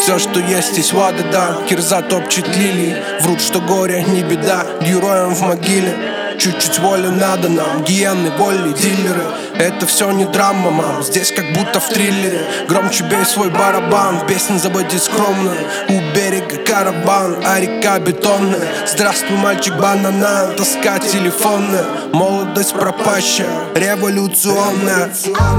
Все, что есть, здесь вода, да. Кирза топчет лилии, врут, что горе не беда. Героям в могиле чуть-чуть воли надо нам. Гиены, боли, дилеры, это все не драма, мам. Здесь как будто в триллере. Громче бей свой барабан, песня забоди скромную. У берега караван, а река бетонная. Здравствуй, мальчик, банана, тоска телефонная. Молодость пропащая, революционная.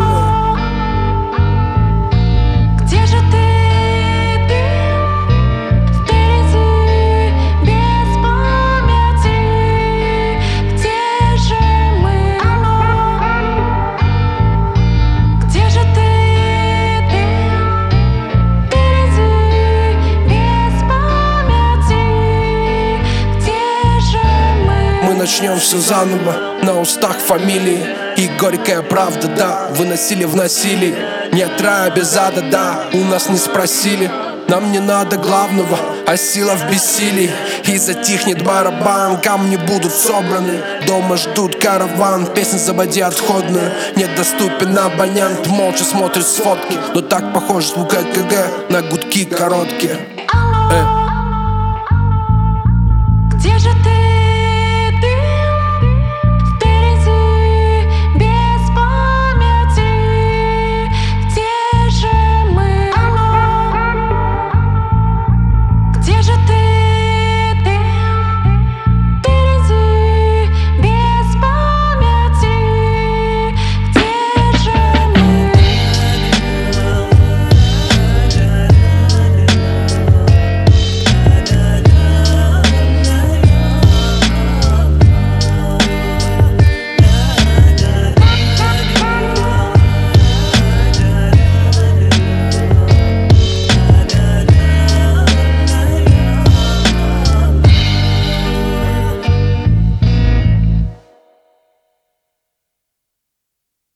Мы начнем все заново, на устах фамилии и горькая правда, да. Выносили в насилии, нет рая без ада, да. У нас не спросили, нам не надо главного, а сила в бессилии. И затихнет барабан, камни будут собраны. Дома ждут караван, песня заводи отходную. Недоступен абонент, молча смотрит сфотки. Но так похож звук ЭКГ на гудки короткие.